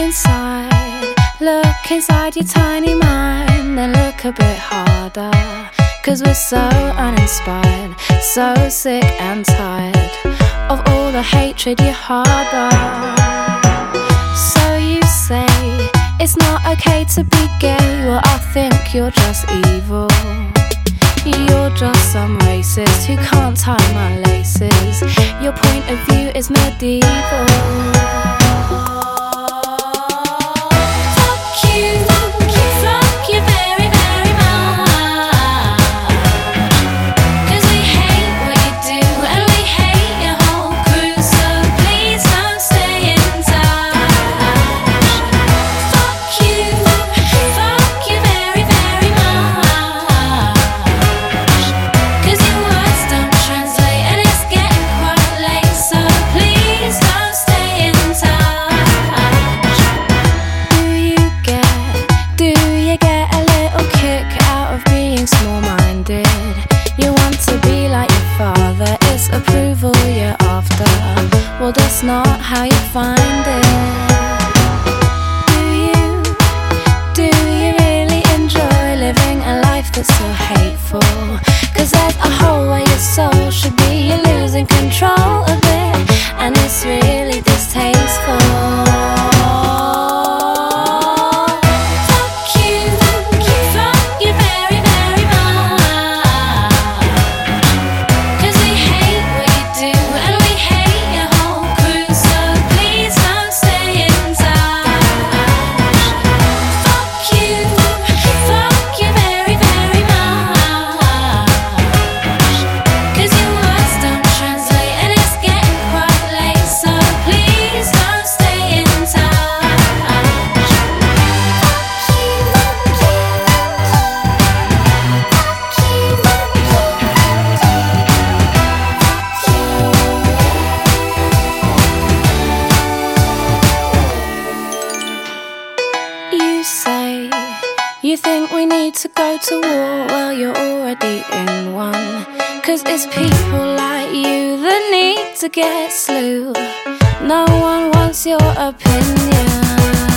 inside, look inside your tiny mind, then look a bit harder. 'Cause we're so uninspired, so sick and tired of all the hatred you harbor. So you say it's not okay to be gay. Well, I think you're just evil. You're just some racist who can't tie my laces. Your point of view is medieval. Small-minded, you want to be like your father. It's approval you're after. Well, that's not how you find it. Do you really enjoy living a life that's so hateful? 'Cause there's a hole where your soul should be. You're losing control of it, and it's really distasteful. You say you think we need to go to war. Well, you're already in one. 'Cause it's people like you that need to get slew. No one wants your opinion.